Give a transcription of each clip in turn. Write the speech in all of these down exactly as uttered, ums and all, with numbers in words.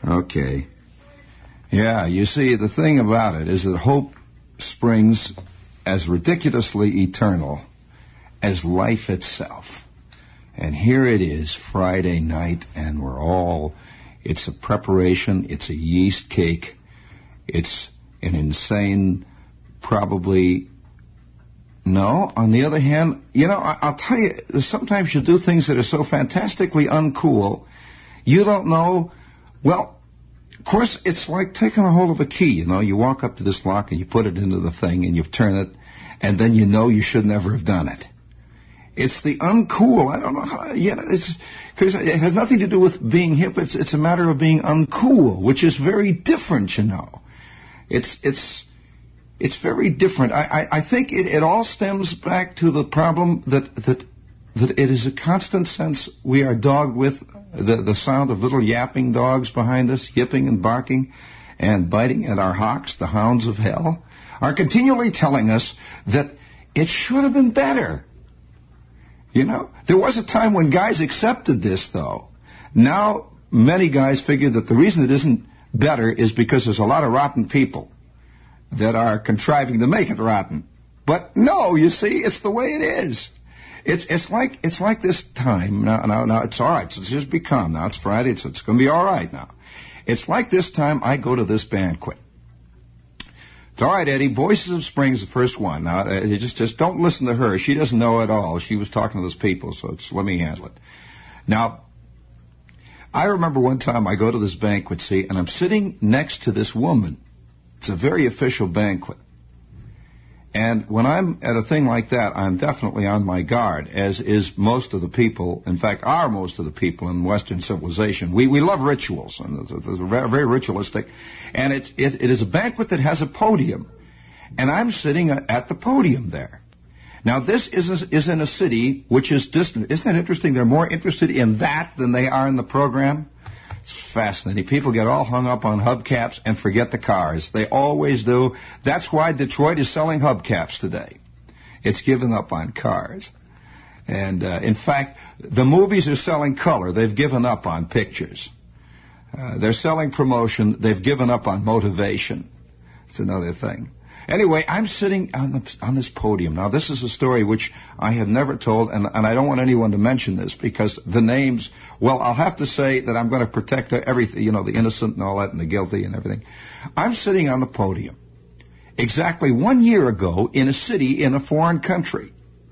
Okay. Yeah, you see, the thing about it is that hope springs as ridiculously eternal as life itself. And here it is, Friday night, and we're all, it's a preparation, it's a yeast cake, it's an insane, probably, no, on the other hand, you know, I, I'll tell you, sometimes you do things that are so fantastically uncool, you don't know, well, of course, it's like taking a hold of a key, you know, you walk up to this lock and you put it into the thing and you turn it, and then you know you should never have done it. It's the uncool. I don't know how, you know, it's, because it has nothing to do with being hip. It's, it's a matter of being uncool, which is very different, you know. It's, it's, it's very different. I, I, I think it, it all stems back to the problem that, that, that it is a constant sense we are dogged with the, the sound of little yapping dogs behind us, yipping and barking and biting at our hocks, the hounds of hell, are continually telling us that it should have been better. You know, there was a time when guys accepted this, though. Now, many guys figure that the reason it isn't better is because there's a lot of rotten people that are contriving to make it rotten. But no, you see, it's the way it is. It's it's like it's like this time. Now, now, now it's all right. So it's just be calm. Now it's Friday. It's, it's going to be all right now. It's like this time I go to this banquet. It's all right, Eddie. Voices of Spring is the first one. Now, uh, you just just don't listen to her. She doesn't know at all. She was talking to those people, so it's, let me handle it. Now, I remember one time I go to this banquet, see, and I'm sitting next to this woman. It's a very official banquet. And when I'm at a thing like that, I'm definitely on my guard, as is most of the people, in fact, are most of the people in Western civilization. We we love rituals, and they're very ritualistic. And it's, it, it is a banquet that has a podium. And I'm sitting at the podium there. Now, this is, a, is in a city which is distant. Isn't that interesting? They're more interested in that than they are in the program. It's fascinating. People get all hung up on hubcaps and forget the cars. They always do. That's why Detroit is selling hubcaps today. It's given up on cars. And, uh, in fact, the movies are selling color. They've given up on pictures. Uh, they're selling promotion. They've given up on motivation. It's another thing. Anyway, I'm sitting on, the, on this podium. Now, this is a story which I have never told, and, and I don't want anyone to mention this because the names, well, I'll have to say that I'm going to protect everything, you know, the innocent and all that and the guilty and everything. I'm sitting on the podium exactly one year ago in a city in a foreign country.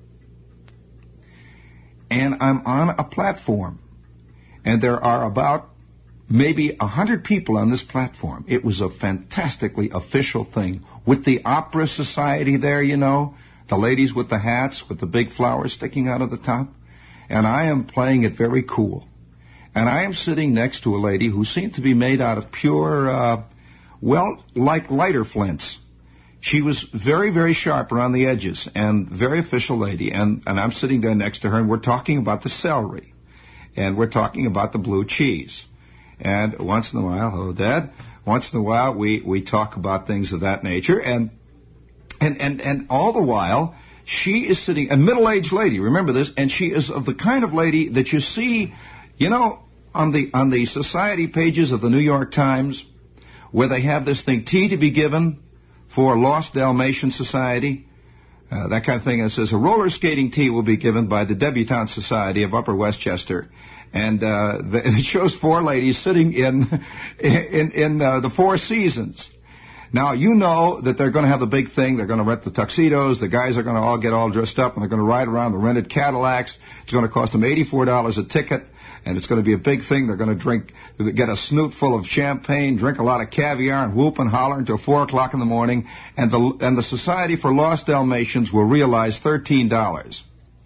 And I'm on a platform. And there are about maybe a hundred people on this platform. It was a fantastically official thing with the Opera Society there, you know, the ladies with the hats with the big flowers sticking out of the top. And I am playing it very cool. And I am sitting next to a lady who seemed to be made out of pure, uh, well, like lighter flints. She was very, very sharp around the edges and very official lady. And, and I'm sitting there next to her, and we're talking about the celery. And we're talking about the blue cheese. And once in a while, hello, Dad. Once in a while, we, we talk about things of that nature. And, and, and, and all the while, she is sitting, a middle-aged lady, remember this, and she is of the kind of lady that you see, you know, on the, on the society pages of the New York Times, where they have this thing, tea to be given for Lost Dalmatian Society, uh, that kind of thing. And it says, a roller skating tea will be given by the Debutante Society of Upper Westchester. And uh, the, it shows four ladies sitting in in, in uh, the Four Seasons. Now, you know that they're going to have the big thing. They're going to rent the tuxedos. The guys are going to all get all dressed up, and they're going to ride around the rented Cadillacs. It's going to cost them eighty-four dollars a ticket, and it's going to be a big thing. They're going to drink, get a snoot full of champagne, drink a lot of caviar, and whoop and holler until four o'clock in the morning. And the and the Society for Lost Dalmatians will realize thirteen dollars.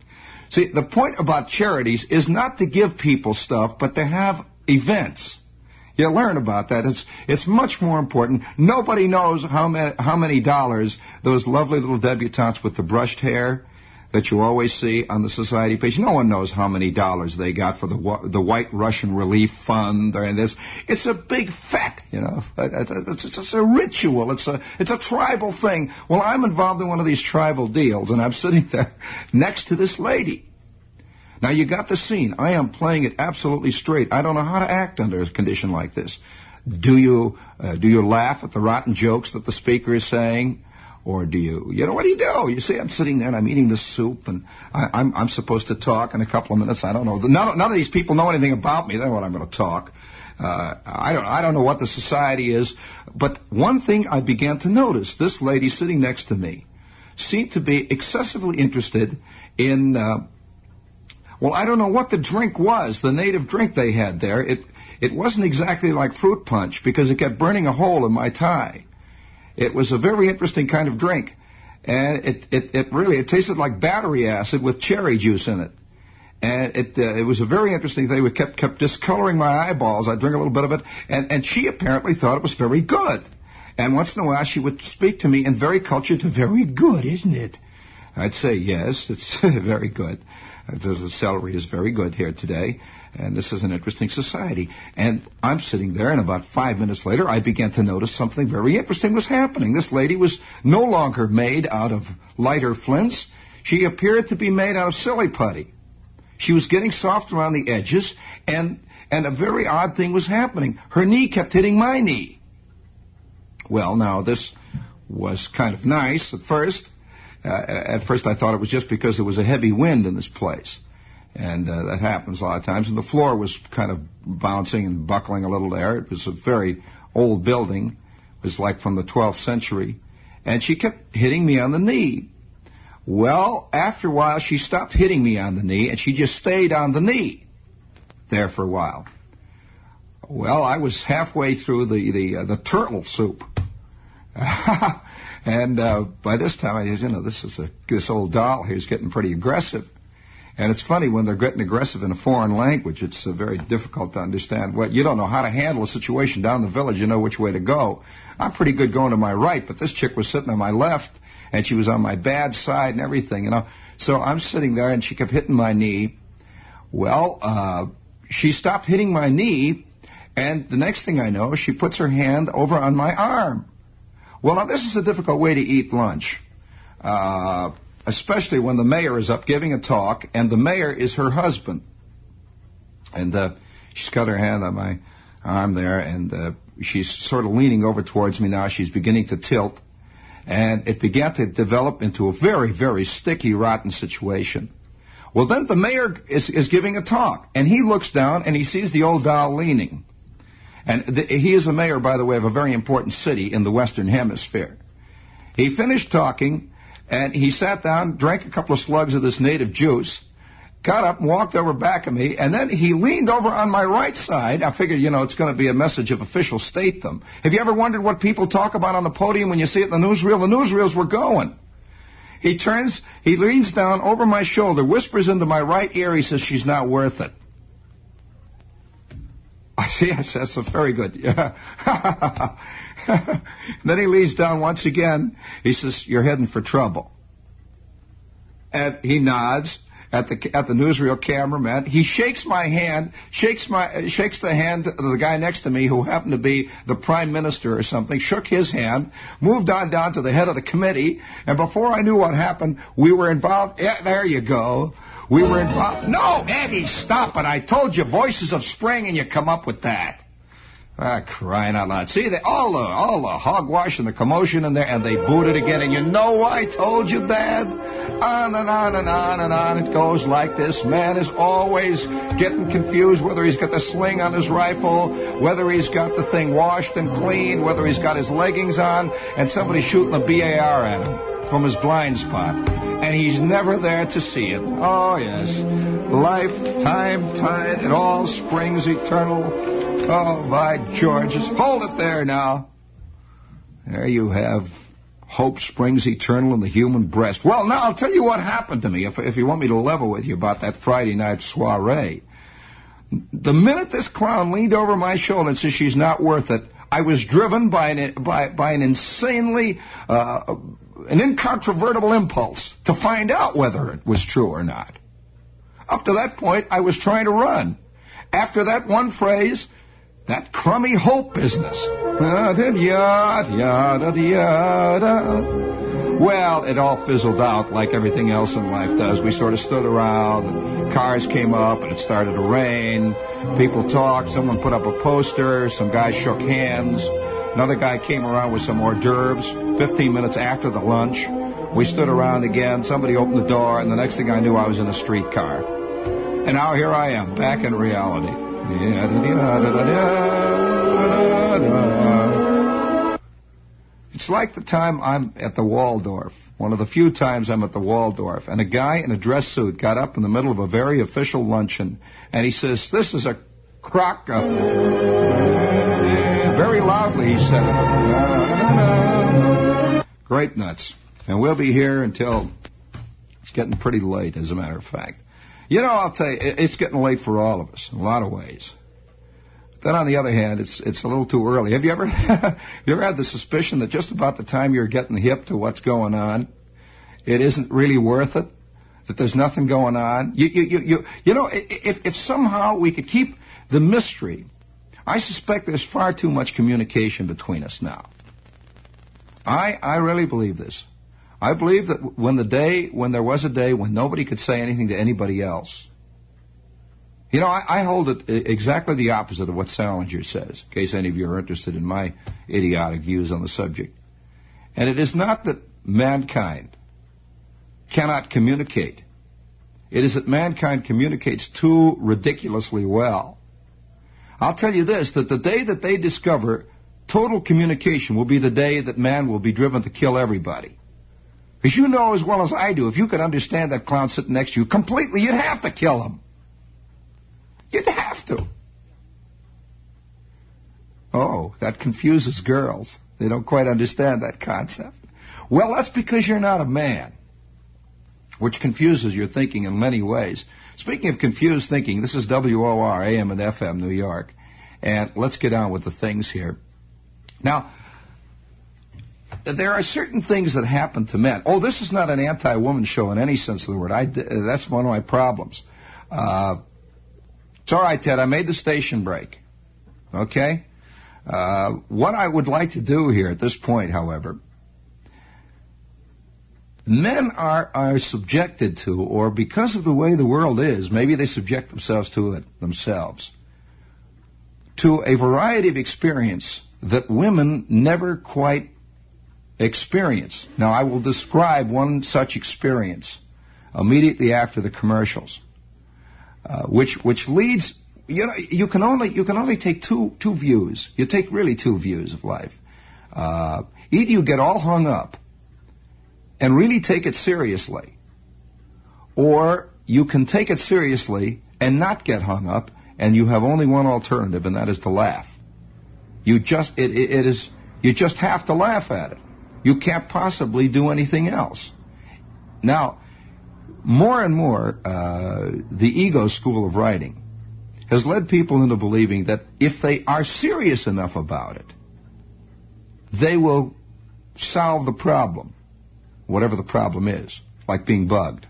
See, the point about charities is not to give people stuff, but to have events. You learn about that. It's it's much more important. Nobody knows how many, how many dollars those lovely little debutantes with the brushed hair that you always see on the society page. No one knows how many dollars they got for the the White Russian Relief Fund or this. It's a big fete, you know. It's, it's, it's a ritual. It's a it's a tribal thing. Well, I'm involved in one of these tribal deals, and I'm sitting there next to this lady. Now, you got the scene. I am playing it absolutely straight. I don't know how to act under a condition like this. Do you uh, do you laugh at the rotten jokes that the speaker is saying? Or do you, you know, what do you do? You see, I'm sitting there and I'm eating this soup, and I, I'm, I'm supposed to talk in a couple of minutes. I don't know. None, none of these people know anything about me. They're what I'm going to talk. Uh, I don't I don't know what the society is. But one thing I began to notice, this lady sitting next to me seemed to be excessively interested in, uh, well, I don't know what the drink was, the native drink they had there. It, it wasn't exactly like fruit punch because it kept burning a hole in my tie. It was a very interesting kind of drink, and it, it, it really, it tasted like battery acid with cherry juice in it. And it uh, it was a very interesting thing. It kept, kept discoloring my eyeballs. I'd drink a little bit of it, and, and she apparently thought it was very good. And once in a while, she would speak to me in very cultured, very good, isn't it? I'd say, yes, it's very good. The celery is very good here today, and this is an interesting society. And I'm sitting there, and about five minutes later, I began to notice something very interesting was happening. This lady was no longer made out of lighter flints. She appeared to be made out of silly putty. She was getting soft around the edges, and, and a very odd thing was happening. Her knee kept hitting my knee. Well, now, this was kind of nice at first. Uh, at first I thought it was just because there was a heavy wind in this place. And uh, that happens a lot of times. And the floor was kind of bouncing and buckling a little there. It was a very old building. It was like from the twelfth century. And she kept hitting me on the knee. Well, after a while, she stopped hitting me on the knee, and she just stayed on the knee there for a while. Well, I was halfway through the, the, uh, the turtle soup. And uh, by this time, I said, you know, this is a, this old doll here is getting pretty aggressive. And it's funny, when they're getting aggressive in a foreign language, it's uh, very difficult to understand. What you don't know how to handle a situation down the village. You know which way to go. I'm pretty good going to my right, but this chick was sitting on my left, and she was on my bad side and everything, you know. So I'm sitting there, and she kept hitting my knee. Well, uh, she stopped hitting my knee, and the next thing I know, she puts her hand over on my arm. Well, now, this is a difficult way to eat lunch, uh, especially when the mayor is up giving a talk, and the mayor is her husband. And uh, she's got her hand on my arm there, and uh, she's sort of leaning over towards me now. She's beginning to tilt, and it began to develop into a very, very sticky, rotten situation. Well, then the mayor is, is giving a talk, and he looks down, and he sees the old doll leaning. And the, he is a mayor, by the way, of a very important city in the Western Hemisphere. He finished talking, and he sat down, drank a couple of slugs of this native juice, got up and walked over back of me, and then he leaned over on my right side. I figured, you know, it's going to be a message of official statedom. Have you ever wondered what people talk about on the podium when you see it in the newsreel? The newsreels were going. He turns, he leans down over my shoulder, whispers into my right ear, he says, she's not worth it. Yes, that's a very good. Yeah. Then he leans down once again. He says, you're heading for trouble. And he nods at the at the newsreel cameraman. He shakes my hand, shakes my shakes the hand of the guy next to me, who happened to be the prime minister or something, shook his hand, moved on down to the head of the committee, and before I knew what happened, we were involved. Yeah, there you go. We were involved. No, Eddie, stop it. I told you, voices of spring, and you come up with that. Ah, crying out loud. See, they, all the all the hogwash and the commotion in there, and they booed it again. And you know I told you, Dad? On and on and on and on it goes like this. Man is always getting confused whether he's got the sling on his rifle, whether he's got the thing washed and cleaned, whether he's got his leggings on, and somebody's shooting a B A R at him from his blind spot. And he's never there to see it. Oh, yes. Life, time, tide, it all springs eternal. Oh, by George. Just hold it there now. There you have hope springs eternal in the human breast. Well, now I'll tell you what happened to me, if, if you want me to level with you about that Friday night soiree. The minute this clown leaned over my shoulder and said she's not worth it, I was driven by an, by, by an insanely... Uh, an incontrovertible impulse to find out whether it was true or not. Up to that point, I was trying to run. After that one phrase, that crummy hope business. Well, it all fizzled out like everything else in life does. We sort of stood around, and cars came up, and it started to rain. People talked. Someone put up a poster. Some guys shook hands. Another guy came around with some hors d'oeuvres. Fifteen minutes after the lunch, we stood around again. Somebody opened the door, and the next thing I knew, I was in a streetcar. And now here I am, back in reality. It's like the time I'm at the Waldorf, one of the few times I'm at the Waldorf, and a guy in a dress suit got up in the middle of a very official luncheon, and he says, "This is a crock up." Very loudly he said it. Great nuts. And we'll be here until it's getting pretty late, as a matter of fact. You know, I'll tell you, it's getting late for all of us in a lot of ways. Then, on the other hand, it's it's a little too early. Have you ever have you ever had the suspicion that just about the time you're getting hip to what's going on, it isn't really worth it? That there's nothing going on? You you you you, you know, if if somehow we could keep the mystery, I suspect there's far too much communication between us now. I I really believe this. I believe that when the day when there was a day when nobody could say anything to anybody else. You know, I, I hold it exactly the opposite of what Salinger says, in case any of you are interested in my idiotic views on the subject. And it is not that mankind cannot communicate. It is that mankind communicates too ridiculously well. I'll tell you this, that the day that they discover total communication will be the day that man will be driven to kill everybody. Because you know as well as I do, if you could understand that clown sitting next to you completely, you'd have to kill him. You'd have to. Oh, that confuses girls. They don't quite understand that concept. Well, that's because you're not a man, which confuses your thinking in many ways. Speaking of confused thinking, this is W O R, A M and F M, New York. And let's get on with the things here. Now, there are certain things that happen to men. Oh, this is not an anti-woman show in any sense of the word. I, that's one of my problems. Uh, it's all right, Ted. I made the station break. Okay? Uh, what I would like to do here at this point, however, men are, are subjected to, or because of the way the world is, maybe they subject themselves to it themselves, to a variety of experience that women never quite experience. Now, I will describe one such experience immediately after the commercials, uh, which which leads. You know, you can only you can only take two two views. You take really two views of life. Uh, either you get all hung up and really take it seriously, or you can take it seriously and not get hung up, and you have only one alternative, and that is to laugh. You just it, it, it is you just have to laugh at it. You can't possibly do anything else. Now, more and more, uh, the ego school of writing has led people into believing that if they are serious enough about it, they will solve the problem, whatever the problem is, like being bugged.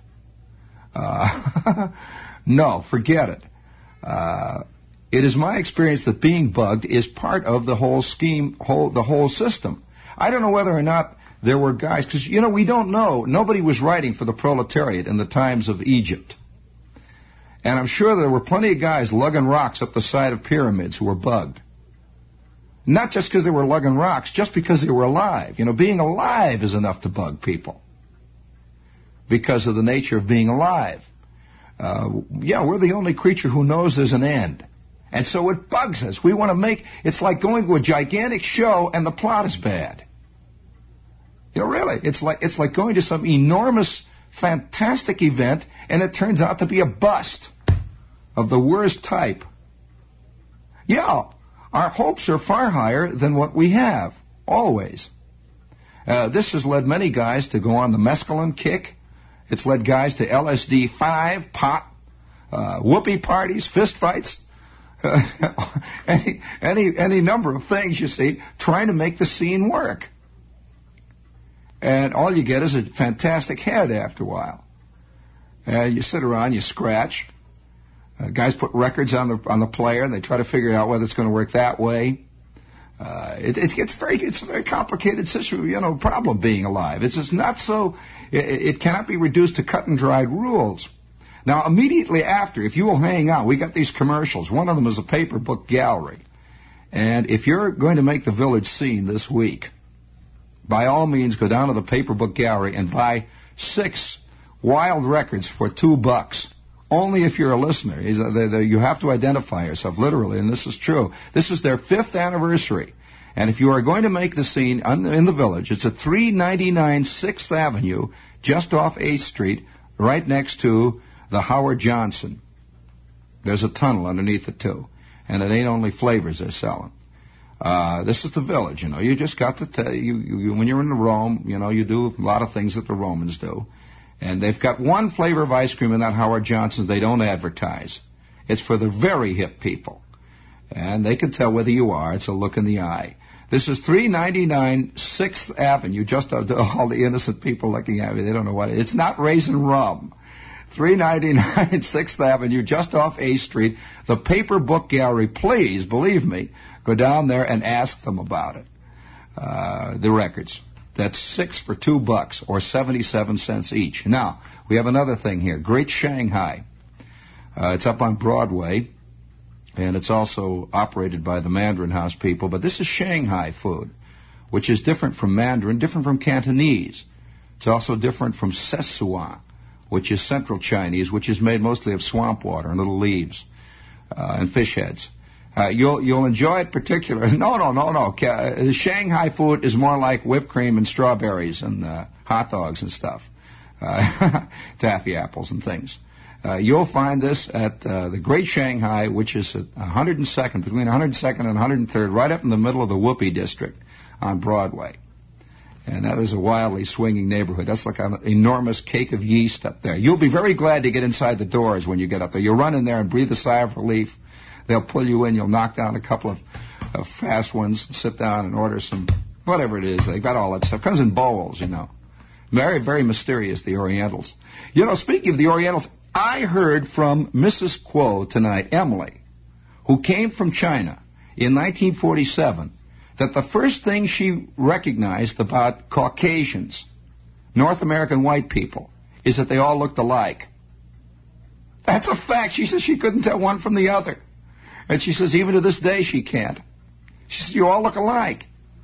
Uh, no, forget it. Uh, it is my experience that being bugged is part of the whole scheme, whole, the whole system. I don't know whether or not there were guys, because, you know, we don't know. Nobody was writing for the proletariat in the times of Egypt. And I'm sure there were plenty of guys lugging rocks up the side of pyramids who were bugged. Not just because they were lugging rocks, just because they were alive. You know, being alive is enough to bug people because of the nature of being alive. Uh, yeah, we're the only creature who knows there's an end. And so it bugs us. We want to make, it's like going to a gigantic show and the plot is bad. You know, really, it's like it's like going to some enormous, fantastic event and it turns out to be a bust of the worst type. Yeah, our hopes are far higher than what we have, always. Uh, this has led many guys to go on the mescaline kick. It's led guys to L S D five, pot, uh, whoopee parties, fist fights, uh, any, any, any number of things, you see, trying to make the scene work. And all you get is a fantastic head after a while. Uh, you sit around, you scratch. Uh, guys put records on the on the player, and they try to figure out whether it's going to work that way. Uh, it, it gets very, it's a very complicated situation, you know, problem being alive. It's just not so, it, it cannot be reduced to cut and dried rules. Now, immediately after, if you will hang on, we got these commercials. One of them is a paper book gallery. And if you're going to make the village scene this week, by all means, go down to the paper book gallery and buy six wild records for two bucks. Only if you're a listener. You have to identify yourself, literally, and this is true. This is their fifth anniversary. And if you are going to make the scene in the village, it's at three ninety-nine sixth Avenue, just off eighth Street, right next to the Howard Johnson. There's a tunnel underneath it, too. And it ain't only flavors they're selling. Uh, this is the village, you know. You just got to tell you, you, when you're in Rome, you know, you do a lot of things that the Romans do. And they've got one flavor of ice cream in that Howard Johnson's they don't advertise. It's for the very hip people. And they can tell whether you are. It's a look in the eye. This is three ninety-nine sixth Avenue, just all the innocent people looking at me. They don't know what it is. It's not Raisin Rum. three ninety-nine sixth Avenue, just off eighth Street. The Paper Book Gallery. Please, believe me, go down there and ask them about it. Uh, the records. That's six for two bucks, or seventy-seven cents each. Now, we have another thing here. Great Shanghai. Uh, it's up on Broadway, and it's also operated by the Mandarin House people. But this is Shanghai food, which is different from Mandarin, different from Cantonese. It's also different from Szechuan, which is Central Chinese, which is made mostly of swamp water and little leaves uh, and fish heads. Uh, you'll you'll enjoy it particularly. No, no, no, no. Uh, Shanghai food is more like whipped cream and strawberries and uh, hot dogs and stuff, uh, taffy apples and things. Uh, you'll find this at uh, the Great Shanghai, which is at one hundred second, between one hundred second and one hundred third, right up in the middle of the Whoopee district on Broadway. And that is a wildly swinging neighborhood. That's like an enormous cake of yeast up there. You'll be very glad to get inside the doors when you get up there. You'll run in there and breathe a sigh of relief. They'll pull you in. You'll knock down a couple of, of fast ones, sit down and order some, whatever it is. They've got all that stuff. Comes in bowls, you know. Very, very mysterious, the Orientals. You know, speaking of the Orientals, I heard from Missus Kuo tonight, Emily, who came from China in nineteen forty-seven, that the first thing she recognized about Caucasians, North American white people, is that they all looked alike. That's a fact. She says she couldn't tell one from the other. And she says even to this day she can't. She says, you all look alike.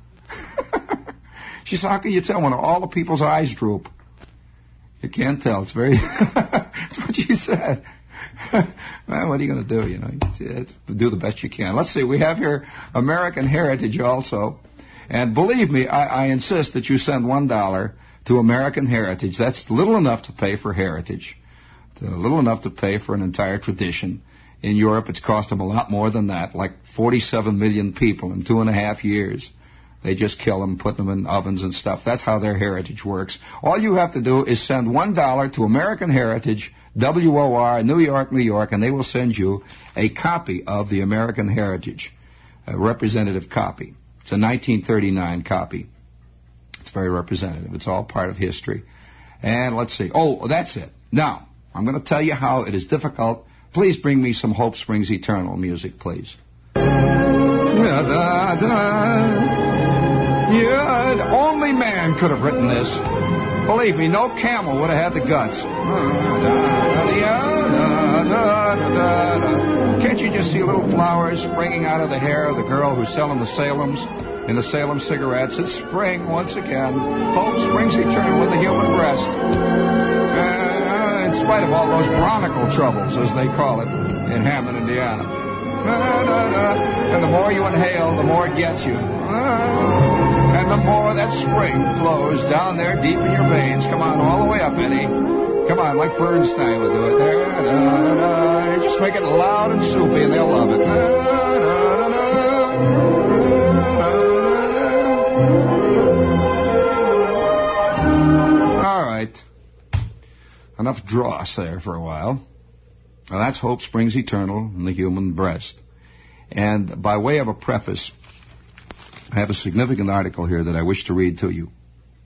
She says, how can you tell when all the people's eyes droop? You can't tell. It's very... That's what she said. Man, what are you going to do? You know, you do the best you can. Let's see. We have here American Heritage also. And believe me, I, I insist that you send one dollar to American Heritage. That's little enough to pay for heritage. It's little enough to pay for an entire tradition. In Europe, it's cost them a lot more than that, like forty-seven million people in two and a half years. They just kill them, put them in ovens and stuff. That's how their heritage works. All you have to do is send one dollar to American Heritage, W O R, New York, New York, and they will send you a copy of the American Heritage, a representative copy. It's a nineteen thirty-nine copy. It's very representative. It's all part of history. And let's see. Oh, that's it. Now, I'm going to tell you how it is difficult. Please bring me some Hope Springs Eternal music, please. Da, da, da. Yeah, only man could have written this. Believe me, no camel would have had the guts. Can't you just see little flowers springing out of the hair of the girl who's selling the Salems in the Salem cigarettes? It's spring once again. Hope springs eternal with the human breast. Uh, in spite of all those bronchial troubles, as they call it in Hammond, Indiana. And the more you inhale, the more it gets you. And the more that spring flows down there deep in your veins. Come on, all the way up, Eddie. Come on, like Bernstein would do it. There, da, da, da. Just make it loud and soupy, and they'll love it. Da, da, da, da. All right. Enough dross there for a while. Now, that's Hope Springs Eternal in the human breast. And by way of a preface, I have a significant article here that I wish to read to you.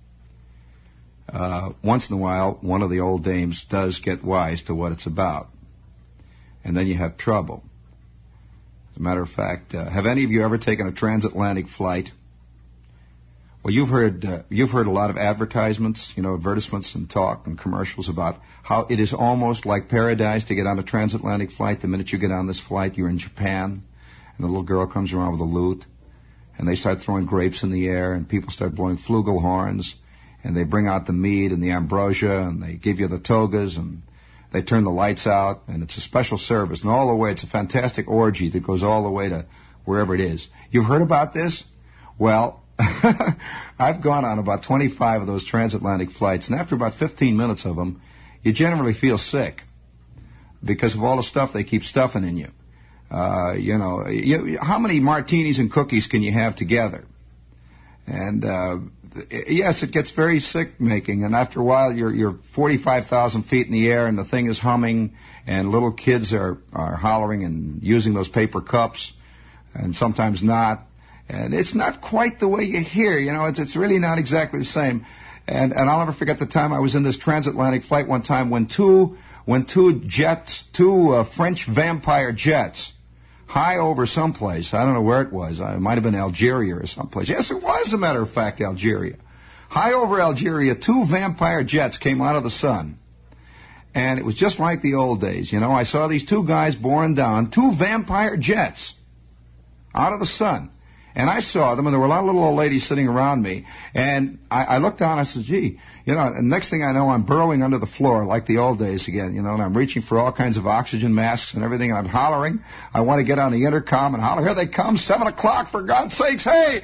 Uh, once in a while, one of the old dames does get wise to what it's about. And then you have trouble. As a matter of fact, uh, have any of you ever taken a transatlantic flight? Well, you've heard uh, you've heard a lot of advertisements, you know, advertisements and talk and commercials about how it is almost like paradise to get on a transatlantic flight. The minute you get on this flight, you're in Japan, and the little girl comes around with a lute, and they start throwing grapes in the air, and people start blowing flugelhorns, and they bring out the mead and the ambrosia, and they give you the togas, and they turn the lights out, and it's a special service. And all the way, it's a fantastic orgy that goes all the way to wherever it is. You've heard about this? Well, I've gone on about twenty-five of those transatlantic flights, and after about fifteen minutes of them, you generally feel sick because of all the stuff they keep stuffing in you. Uh, you know, you, how many martinis and cookies can you have together? And uh, yes, it gets very sick-making, and after a while, you're, you're forty-five thousand feet in the air, and the thing is humming, and little kids are, are hollering and using those paper cups, and sometimes not. And it's not quite the way you hear, you know, it's, it's really not exactly the same. And, and I'll never forget the time I was in this transatlantic flight one time when two, when two jets, two uh, French vampire jets, high over someplace, I don't know where it was, it might have been Algeria or someplace. Yes, it was, as a matter of fact, Algeria. High over Algeria, two vampire jets came out of the sun. And it was just like the old days, you know, I saw these two guys borne down, two vampire jets out of the sun. And I saw them, and there were a lot of little old ladies sitting around me. And I, I looked down, and I said, gee, you know, and next thing I know, I'm burrowing under the floor like the old days again, you know, and I'm reaching for all kinds of oxygen masks and everything, and I'm hollering. I want to get on the intercom and holler, here they come, seven o'clock, for God's sakes, hey!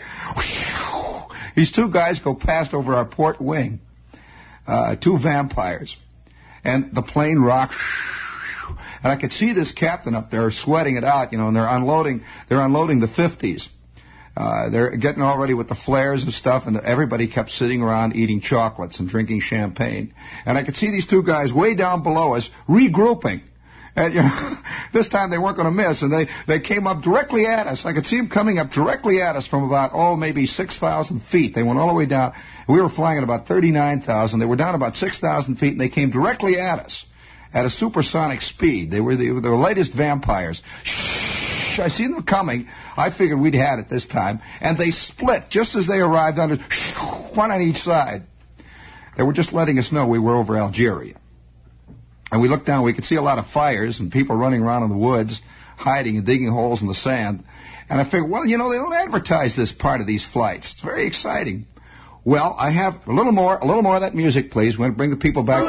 These two guys go past over our port wing, uh, two vampires. And the plane rocked. And I could see this captain up there sweating it out, you know, and they're unloading, they're unloading the fifties. Uh, they're getting all ready with the flares and stuff, and everybody kept sitting around eating chocolates and drinking champagne. And I could see these two guys way down below us regrouping. And you know, this time they weren't going to miss, and they, they came up directly at us. I could see them coming up directly at us from about, oh, maybe six thousand feet. They went all the way down. We were flying at about thirty-nine thousand. They were down about six thousand feet, and they came directly at us at a supersonic speed. They were the, the latest vampires. Shh, I see them coming. I figured we'd had it this time. And they split just as they arrived under, one on each side. They were just letting us know we were over Algeria. And we looked down, we could see a lot of fires and people running around in the woods, hiding and digging holes in the sand. And I figured, well, you know, they don't advertise this part of these flights. It's very exciting. Well, I have a little more, a little more of that music, please. We're going to bring the people back.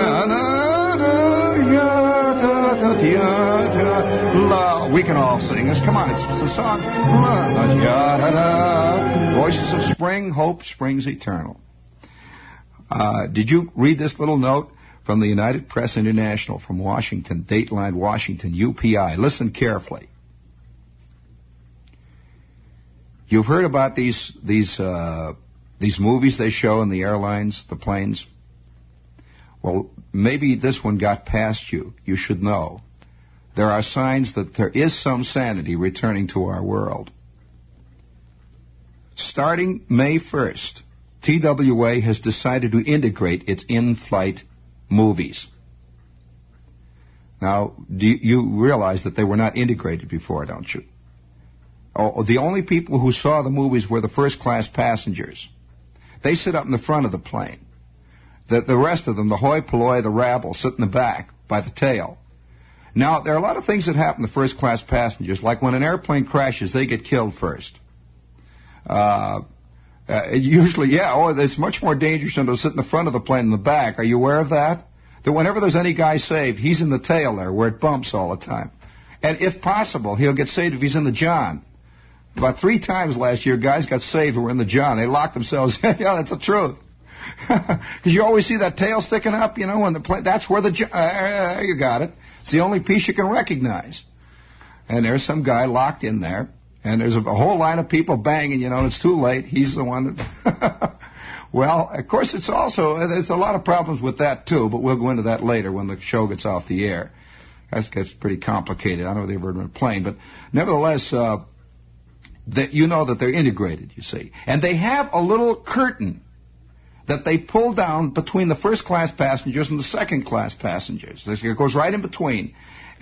We can all sing this. Come on, it's, it's a song. Voices of spring, hope springs eternal. Uh, did you read this little note from the United Press International from Washington, Dateline, Washington, U P I? Listen carefully. You've heard about these these uh, these movies they show in the airlines, the planes. Well, maybe this one got past you. You should know. There are signs that there is some sanity returning to our world. Starting May first, T W A has decided to integrate its in-flight movies. Now, do you realize that they were not integrated before, don't you? Oh, the only people who saw the movies were the first-class passengers. They sit up in the front of the plane. The, the rest of them, the hoi polloi, the rabble, sit in the back by the tail. Now, there are a lot of things that happen to first-class passengers, like when an airplane crashes, they get killed first. Uh, uh, usually, yeah, oh, it's much more dangerous than to sit in the front of the plane than the back. Are you aware of that? That whenever there's any guy saved, he's in the tail there where it bumps all the time. And if possible, he'll get saved if he's in the John. About three times last year, guys got saved who were in the John. They locked themselves in. Yeah, that's the truth. Because you always see that tail sticking up, you know, when the plane, that's where the, uh, you got it. It's the only piece you can recognize. And there's some guy locked in there, and there's a, a whole line of people banging, you know, and it's too late. He's the one that... Well, of course, it's also, there's a lot of problems with that, too, but we'll go into that later when the show gets off the air. That gets pretty complicated. I don't know if they've ever been a plane, but nevertheless, uh, that you know that they're integrated, you see. And they have a little curtain that they pull down between the first-class passengers and the second-class passengers. It goes right in between.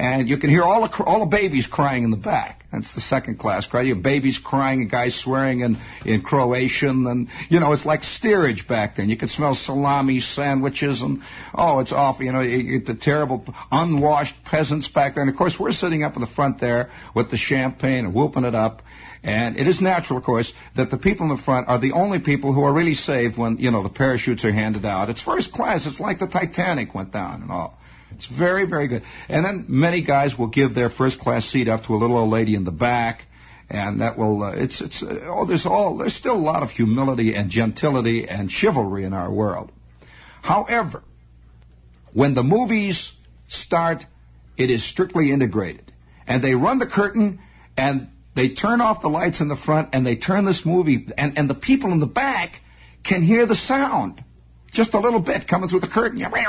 And you can hear all the, all the babies crying in the back. That's the second class crowd. You have babies crying and guys swearing in, in Croatian. And, you know, it's like steerage back there. And you can smell salami sandwiches. And, oh, it's awful. You know, you get the terrible unwashed peasants back there. And, of course, we're sitting up in the front there with the champagne and whooping it up. And it is natural, of course, that the people in the front are the only people who are really saved when, you know, the parachutes are handed out. It's first class. It's like the Titanic went down and all. It's very, very good. And then many guys will give their first class seat up to a little old lady in the back, and that will, uh, it's, it's, uh, oh, there's all, there's still a lot of humility and gentility and chivalry in our world. However, when the movies start, it is strictly integrated. And they run the curtain, and they turn off the lights in the front, and they turn this movie, and, and the people in the back can hear the sound. Just a little bit coming through the curtain. And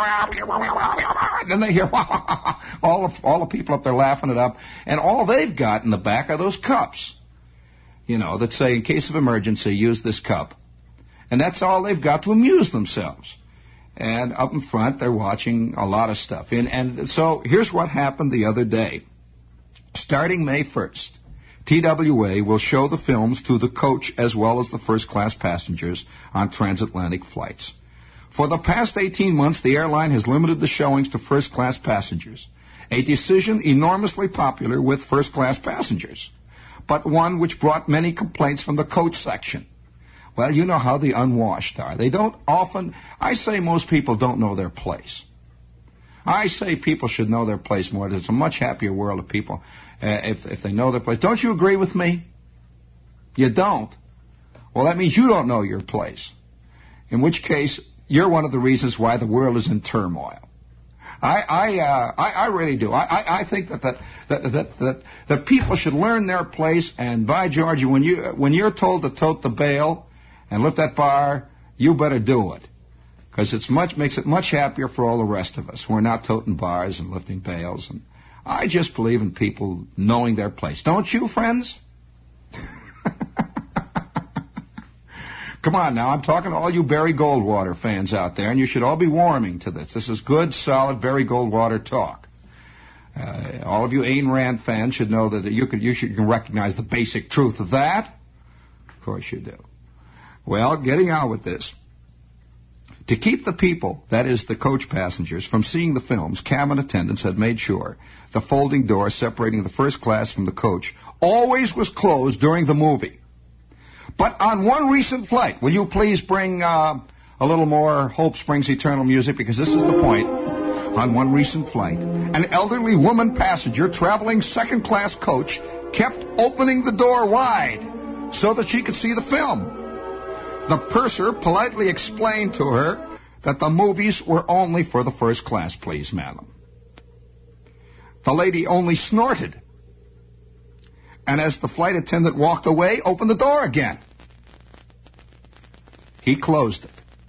then they hear all of, all the people up there laughing it up. And all they've got in the back are those cups, you know, that say, in case of emergency, use this cup. And that's all they've got to amuse themselves. And up in front, they're watching a lot of stuff. And, and so here's what happened the other day. Starting May first, T W A will show the films to the coach as well as the first-class passengers on transatlantic flights. For the past eighteen months, the airline has limited the showings to first-class passengers, a decision enormously popular with first-class passengers, but one which brought many complaints from the coach section. Well, you know how the unwashed are. They don't often, I say most people don't know their place. I say people should know their place more. It's a much happier world of people uh, if, if they know their place. Don't you agree with me? You don't? Well, that means you don't know your place, in which case you're one of the reasons why the world is in turmoil. I I uh, I, I really do. I, I, I think that that, that that that that people should learn their place. And by George, when you when you're told to tote the bale and lift that bar, you better do it, because it's much makes it much happier for all the rest of us. We're not toting bars and lifting bales. And I just believe in people knowing their place. Don't you, friends? Come on now, I'm talking to all you Barry Goldwater fans out there, and you should all be warming to this. This is good, solid Barry Goldwater talk. Uh, all of you Ayn Rand fans should know that you, could, you should recognize the basic truth of that. Of course you do. Well, getting on with this. To keep the people, that is the coach passengers, from seeing the films, cabin attendants had made sure the folding door separating the first class from the coach always was closed during the movie. But on one recent flight, will you please bring uh, a little more Hope Springs Eternal music, because this is the point. On one recent flight, an elderly woman passenger traveling second-class coach kept opening the door wide so that she could see the film. The purser politely explained to her that the movies were only for the first class, please, madam. The lady only snorted, and as the flight attendant walked away, opened the door again. He closed it.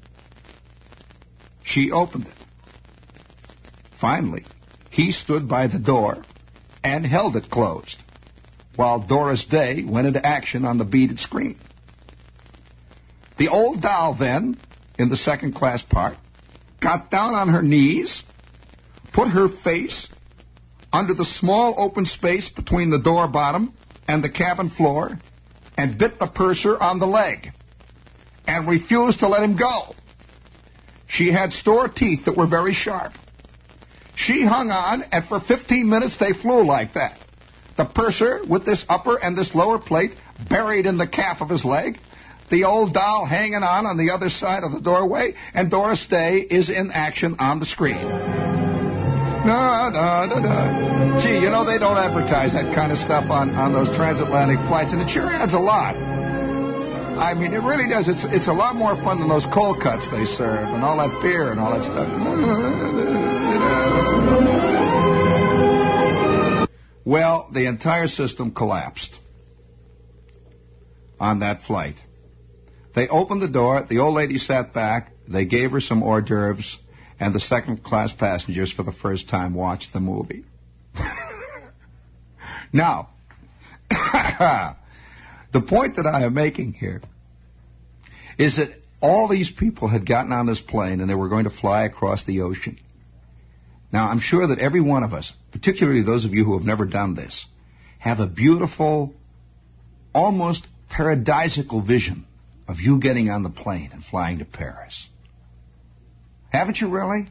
She opened it. Finally, he stood by the door and held it closed, while Doris Day went into action on the beaded screen. The old doll then, in the second-class part, got down on her knees, put her face under the small open space between the door bottom and the cabin floor, and bit the purser on the leg, and refused to let him go. She had store teeth that were very sharp. She hung on, and for fifteen minutes they flew like that. The purser, with this upper and this lower plate buried in the calf of his leg, the old doll hanging on on the other side of the doorway, and Doris Day is in action on the screen. Da, da, da, da. Gee, you know, they don't advertise that kind of stuff on, on those transatlantic flights, and it sure adds a lot. I mean, it really does. It's it's a lot more fun than those cold cuts they serve and all that beer and all that stuff. Well, the entire system collapsed on that flight. They opened the door. The old lady sat back. They gave her some hors d'oeuvres, and the second-class passengers for the first time watched the movie. Now, the point that I am making here is that all these people had gotten on this plane and they were going to fly across the ocean. Now, I'm sure that every one of us, particularly those of you who have never done this, have a beautiful, almost paradisical vision of you getting on the plane and flying to Paris. Haven't you really?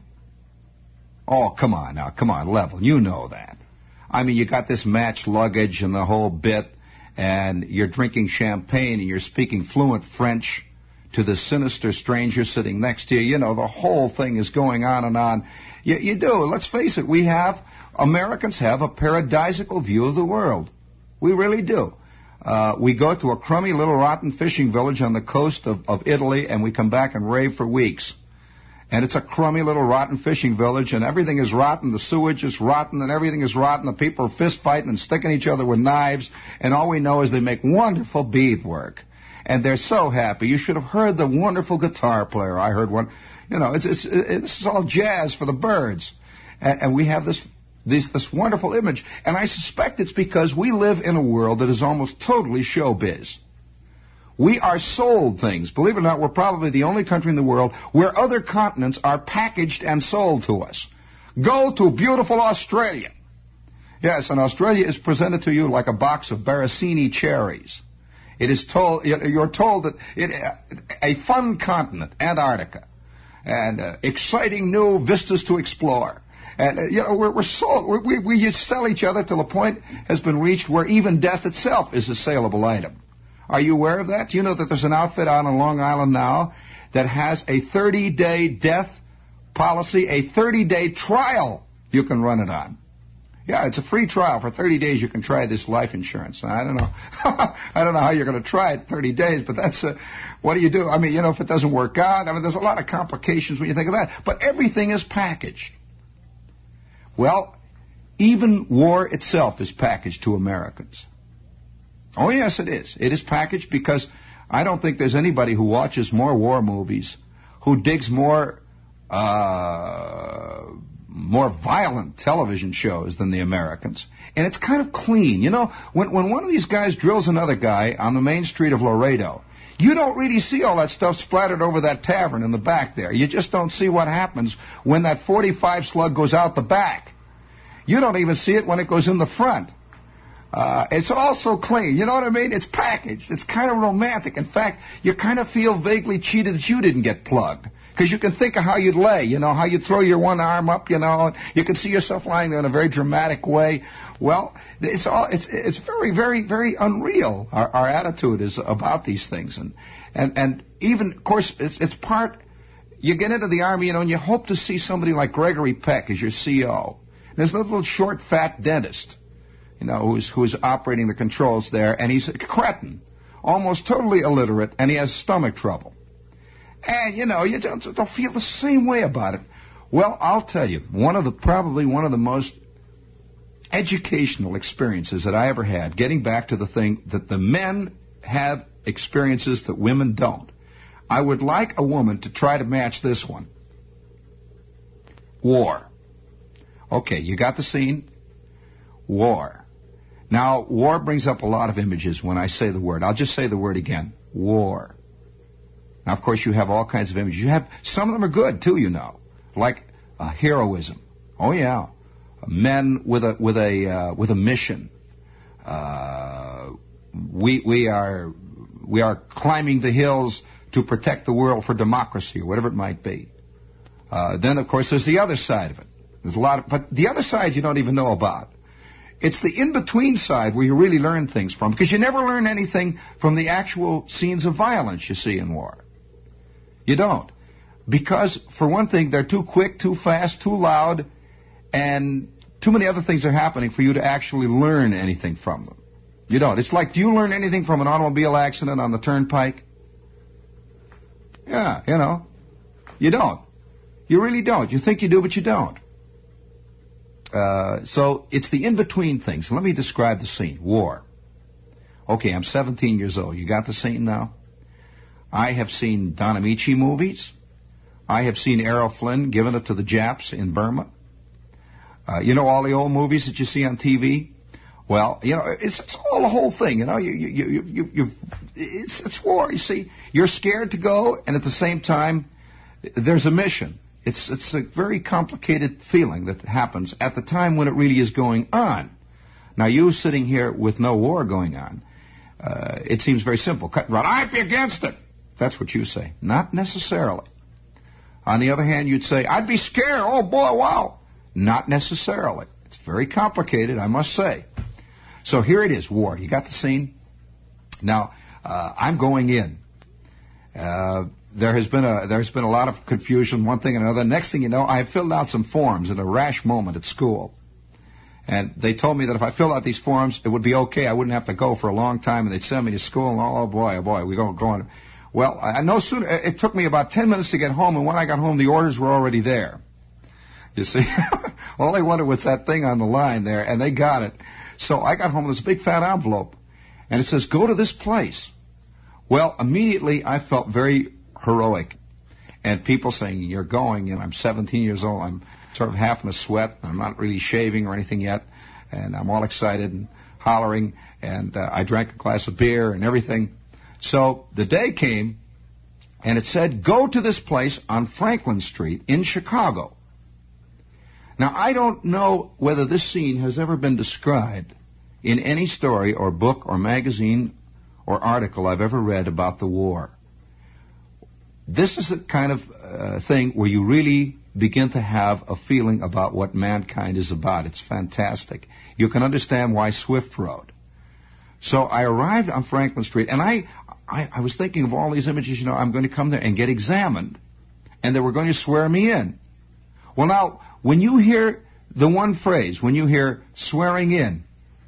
Oh, come on now, come on, level. You know that. I mean, you got this matched luggage and the whole bit, and you're drinking champagne and you're speaking fluent French to the sinister stranger sitting next to you. You know, the whole thing is going on and on. You, you do. Let's face it, we have, Americans have a paradisical view of the world. We really do. Uh, we go to a crummy little rotten fishing village on the coast of, of Italy, and we come back and rave for weeks. And it's a crummy little rotten fishing village, and everything is rotten. The sewage is rotten, and everything is rotten. The people are fist fighting and sticking each other with knives, and all we know is they make wonderful beadwork. And they're so happy. You should have heard the wonderful guitar player. I heard one. You know, it's it's it's all jazz for the birds. And, and we have this, this this wonderful image. And I suspect it's because we live in a world that is almost totally showbiz. We are sold things. Believe it or not, we're probably the only country in the world where other continents are packaged and sold to us. Go to beautiful Australia. Yes, and Australia is presented to you like a box of Barasini cherries. It is told, you're told that it, a fun continent, Antarctica, and uh, exciting new vistas to explore. And, uh, you know, we're, we're sold, we, we sell each other till the point has been reached where even death itself is a saleable item. Are you aware of that? Do you know that there's an outfit out on Long Island now that has a thirty-day death policy, a thirty-day trial you can run it on? Yeah, it's a free trial. For thirty days you can try this life insurance. I don't know. I don't know how you're going to try it thirty days, but that's, uh, what do you do? I mean, you know, if it doesn't work out, I mean, there's a lot of complications when you think of that. But everything is packaged. Well, even war itself is packaged to Americans. Oh, yes, it is. It is packaged because I don't think there's anybody who watches more war movies, who digs more uh, more violent television shows than the Americans. And it's kind of clean. You know, when, when one of these guys drills another guy on the main street of Laredo, you don't really see all that stuff splattered over that tavern in the back there. You just don't see what happens when that forty-five slug goes out the back. You don't even see it when it goes in the front. Uh, it's all so clean. You know what I mean? It's packaged. It's kind of romantic. In fact, you kind of feel vaguely cheated that you didn't get plugged. Because you can think of how you'd lay, you know, how you'd throw your one arm up, you know, and you can see yourself lying there in a very dramatic way. Well, it's all, it's, it's very, very, very unreal, our, our attitude is about these things. And, and, and even, of course, it's, it's part, you get into the Army, you know, and you hope to see somebody like Gregory Peck as your C O. There's a little short, fat dentist, you know, who's, who's operating the controls there, and he's a cretin, almost totally illiterate, and he has stomach trouble. And, you know, you don't, don't feel the same way about it. Well, I'll tell you, one of the, probably one of the most educational experiences that I ever had, getting back to the thing that the men have experiences that women don't. I would like a woman to try to match this one. War. Okay, you got the scene? War. Now, war brings up a lot of images when I say the word. I'll just say the word again. War. Now, of course, you have all kinds of images. You have, some of them are good, too, you know, like uh, heroism. Oh, yeah. Men with a, with a, uh, with a mission. Uh, we, we are, we are climbing the hills to protect the world for democracy, or whatever it might be. Uh, then, of course, there's the other side of it. There's a lot of, but the other side you don't even know about. It's the in-between side where you really learn things from, because you never learn anything from the actual scenes of violence you see in war. You don't. Because, for one thing, they're too quick, too fast, too loud, and too many other things are happening for you to actually learn anything from them. You don't. It's like, do you learn anything from an automobile accident on the turnpike? Yeah, you know. You don't. You really don't. You think you do, but you don't. Uh, so, it's the in-between things. Let me describe the scene. War. Okay, I'm seventeen years old. You got the scene now? I have seen Don Amici movies. I have seen Errol Flynn giving it to the Japs in Burma. Uh, you know all the old movies that you see on T V? Well, you know, it's, it's all the whole thing. You know, you, you, you, you, you, it's, it's war. You see, you're scared to go, and at the same time, there's a mission. It's, it's a very complicated feeling that happens at the time when it really is going on. Now, you sitting here with no war going on, uh, it seems very simple. Cut and run. I'd be against it. That's what you say. Not necessarily. On the other hand, you'd say, I'd be scared. Oh, boy, wow. Not necessarily. It's very complicated, I must say. So here it is, war. You got the scene? Now, uh, I'm going in. Uh, there has been a there's been a lot of confusion, one thing and another. Next thing you know, I have filled out some forms in a rash moment at school. And they told me that if I filled out these forms, it would be okay. I wouldn't have to go for a long time, and they'd send me to school. And oh, boy, oh, boy, we go going. Well, I no sooner, it took me about ten minutes to get home, and when I got home, the orders were already there. You see? All they wanted was that thing on the line there, and they got it. So I got home with this big fat envelope, and it says, go to this place. Well, immediately I felt very heroic. And people saying, you're going, and I'm seventeen years old, I'm sort of half in a sweat, I'm not really shaving or anything yet, and I'm all excited and hollering, and uh, I drank a glass of beer and everything. So the day came, and it said, go to this place on Franklin Street in Chicago. Now, I don't know whether this scene has ever been described in any story or book or magazine or article I've ever read about the war. This is the kind of uh, thing where you really begin to have a feeling about what mankind is about. It's fantastic. You can understand why Swift wrote. So I arrived on Franklin Street, and I, I, I was thinking of all these images. You know, I'm going to come there and get examined, and they were going to swear me in. Well, now, when you hear the one phrase, when you hear swearing in,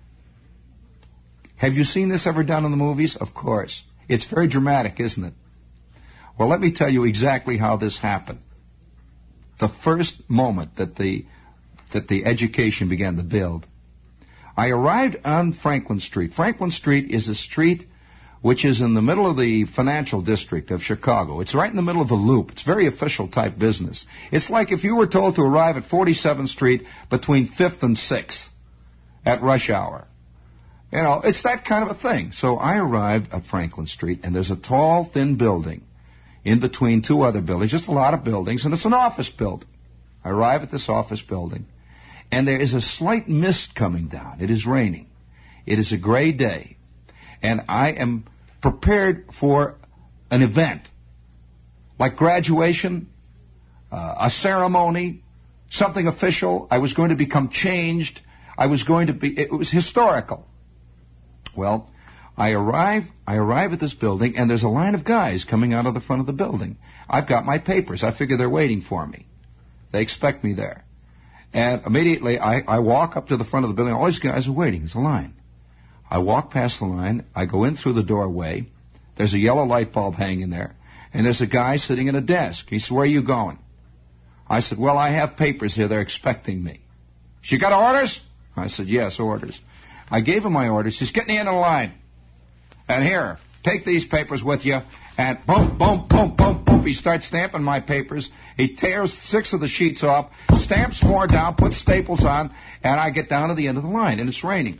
have you seen this ever done in the movies? Of course. It's very dramatic, isn't it? Well, let me tell you exactly how this happened. The first moment that the that the education began to build, I arrived on Franklin Street. Franklin Street is a street which is in the middle of the financial district of Chicago. It's right in the middle of the Loop. It's very official type business. It's like if you were told to arrive at forty-seventh Street between fifth and sixth at rush hour. You know, it's that kind of a thing. So I arrived at Franklin Street, and there's a tall, thin building in between two other buildings, just a lot of buildings, and it's an office building. I arrive at this office building, and there is a slight mist coming down. It is raining. It is a gray day, and I am prepared for an event, like graduation, uh, a ceremony, something official. I was going to become changed. I was going to be, it was historical. Well, I arrive, I arrive at this building, and there's a line of guys coming out of the front of the building. I've got my papers. I figure they're waiting for me. They expect me there. And immediately, I, I walk up to the front of the building. All these guys are waiting. It's a line. I walk past the line. I go in through the doorway. There's a yellow light bulb hanging there. And there's a guy sitting at a desk. He said, where are you going? I said, well, I have papers here. They're expecting me. You got orders? I said, yes, orders. I gave him my orders. He says, get in the end of the line. And here, take these papers with you, and boom, boom, boom, boom, boom. He starts stamping my papers. He tears six of the sheets off, stamps more down, puts staples on, and I get down to the end of the line, and it's raining.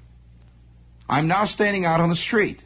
I'm now standing out on the street.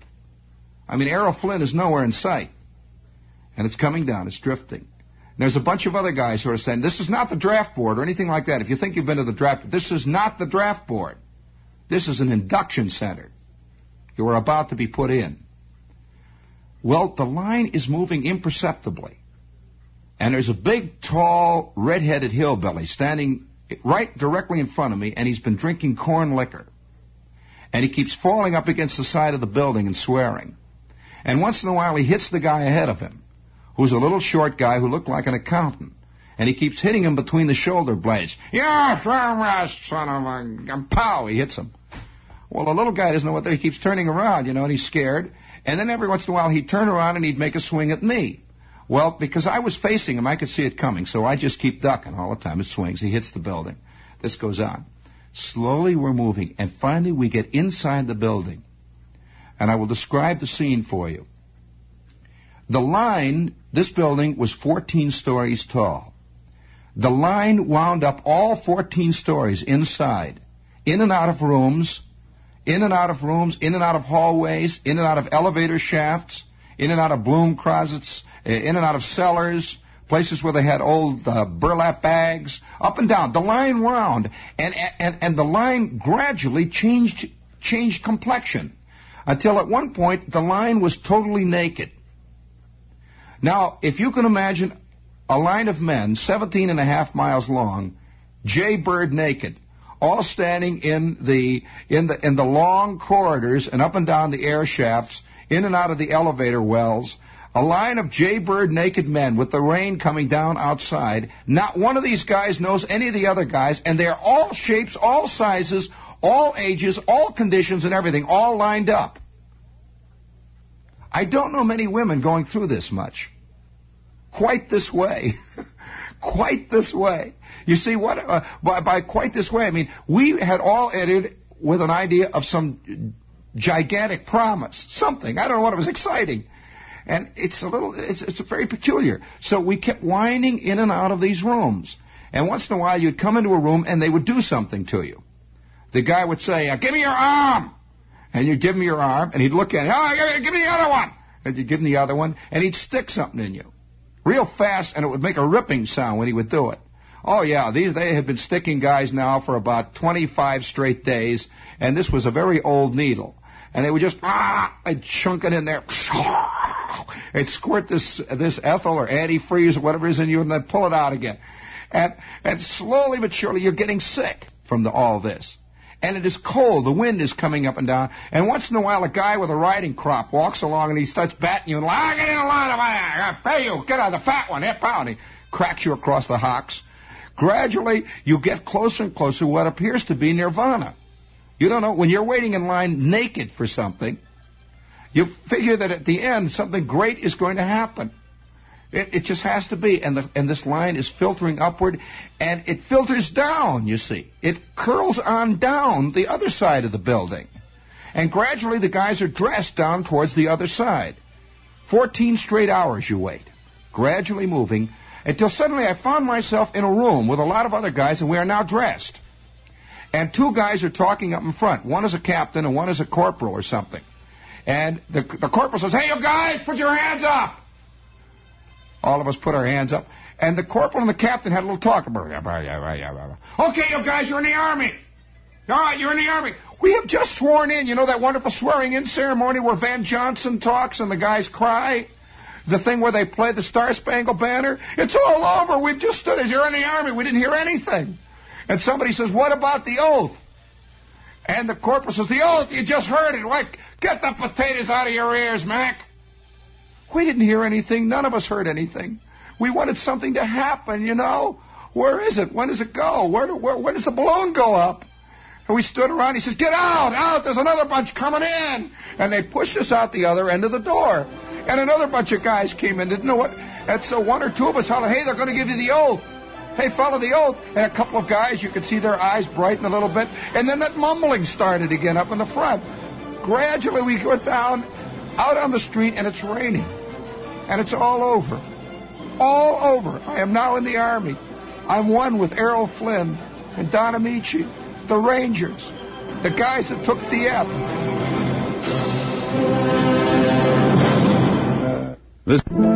I mean, Errol Flynn is nowhere in sight, and it's coming down. It's drifting. And there's a bunch of other guys who are saying, this is not the draft board or anything like that. If you think you've been to the draft, this is not the draft board. This is an induction center. You are about to be put in. Well, the line is moving imperceptibly. And there's a big, tall, red-headed hillbilly standing right directly in front of me, and he's been drinking corn liquor. And he keeps falling up against the side of the building and swearing. And once in a while, he hits the guy ahead of him, who's a little short guy who looked like an accountant. And he keeps hitting him between the shoulder blades. Yeah, son of a... Pow! He hits him. Well, the little guy doesn't know what they... He keeps turning around, you know, and he's scared. And then every once in a while, he'd turn around and he'd make a swing at me. Well, because I was facing him, I could see it coming, so I just keep ducking all the time. It swings. He hits the building. This goes on. Slowly we're moving, and finally we get inside the building. And I will describe the scene for you. The line, this building was fourteen stories tall. The line wound up all fourteen stories inside, in and out of rooms, in and out of rooms, in and out of hallways, in and out of elevator shafts, in and out of broom closets, in and out of cellars, places where they had old uh, burlap bags, up and down, the line round. And, and, and the line gradually changed, changed complexion until at one point the line was totally naked. Now, if you can imagine a line of men, seventeen and a half miles long, jaybird naked, all standing in the in the in the long corridors and up and down the air shafts, in and out of the elevator wells, a line of jaybird naked men with the rain coming down outside. Not one of these guys knows any of the other guys, and they're all shapes, all sizes, all ages, all conditions and everything, all lined up. I don't know many women going through this much. Quite this way. Quite this way. You see, what uh, by, by quite this way, I mean, we had all entered with an idea of some gigantic promise, something. I don't know what, it was exciting. And it's a little, it's, it's very peculiar. So we kept winding in and out of these rooms. And once in a while, you'd come into a room and they would do something to you. The guy would say, give me your arm. And you'd give him your arm, and he'd look at it. Oh, give me the other one. And you'd give him the other one, and he'd stick something in you. Real fast, and it would make a ripping sound when he would do it. Oh, yeah, these they had been sticking guys now for about twenty-five straight days, and this was a very old needle. And they would just, ah, and chunk it in there. And squirt this this ethyl or antifreeze or whatever is in you, and then pull it out again. And and slowly but surely, you're getting sick from the, all this. And it is cold. The wind is coming up and down. And once in a while, a guy with a riding crop walks along and he starts batting you and, ah, get in the line, I pay you, get out, the fat one, hip out. And he cracks you across the hocks. Gradually, you get closer and closer to what appears to be nirvana. You don't know, when you're waiting in line naked for something, you figure that at the end, something great is going to happen. It, it just has to be. And, the, and this line is filtering upward, and it filters down, you see. It curls on down the other side of the building. And gradually the guys are dressed down towards the other side. Fourteen straight hours you wait, gradually moving, until suddenly I found myself in a room with a lot of other guys, and we are now dressed. And two guys are talking up in front. One is a captain, and one is a corporal or something. And the, the corporal says, hey, you guys, put your hands up. All of us put our hands up. And the corporal and the captain had a little talk. Okay, you guys, you're in the Army. All right, you're in the Army. We have just sworn in. You know that wonderful swearing-in ceremony where Van Johnson talks and the guys cry? The thing where they play the Star-Spangled Banner? It's all over. We've just stood as you're in the Army. We didn't hear anything. And somebody says, what about the oath? And the corporal says, the oath, you just heard it. Like, get the potatoes out of your ears, Mac. We didn't hear anything. None of us heard anything. We wanted something to happen, you know. Where is it? When does it go? Where, do, where when does the balloon go up? And we stood around. He says, get out, out. There's another bunch coming in. And they pushed us out the other end of the door. And another bunch of guys came in. Didn't know what. And so one or two of us hollered, hey, they're going to give you the oath. Hey, follow the oath. And a couple of guys, you could see their eyes brighten a little bit. And then that mumbling started again up in the front. Gradually we go down, out on the street, and it's raining. And it's all over. All over. I am now in the Army. I'm one with Errol Flynn and Don Amici, the Rangers, the guys that took Dieppe. This